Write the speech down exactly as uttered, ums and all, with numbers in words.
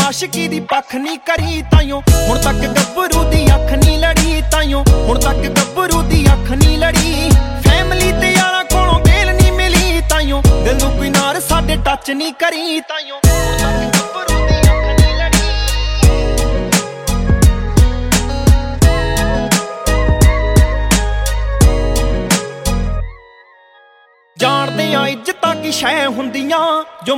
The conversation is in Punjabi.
ਆਸ਼ਕੀ ਦੀ ਪੱਖ ਨਹੀਂ ਕਰੀ ਤਾਈਓ ਹੁਣ ਤੱਕ ਗੱਭਰੂ ਦੀ ਅੱਖ ਨਹੀਂ ਲੜੀ ਤਾਈਓ ਹੁਣ ਤੱਕ ਗੱਭਰੂ ਦੀ ਅੱਖ ਨਹੀਂ ਲੜੀ ਫੈਮਲੀ ਤੇ ਯਾਰਾਂ ਕੋਲੋਂ ਬੇਲ ਨਹੀਂ ਮਿਲੀ ਤਾਈਓ ਦਿਲ ਨੂੰ ਕੋਈ ਨਾਰ ਸਾਡੇ ਟੱਚ ਨਹੀਂ ਕਰੀ ਤਾਈਓ ਹੁਣ ਤੱਕ ਗੱਭਰੂ ਦੀ ਅੱਖ ਨਹੀਂ ਲੜੀ ਜਾਣਦੇ ਆ ਇੱਜ਼ਤਾਂ ਕੀ ਸ਼ੈ ਹੁੰਦੀਆਂ ਜੋ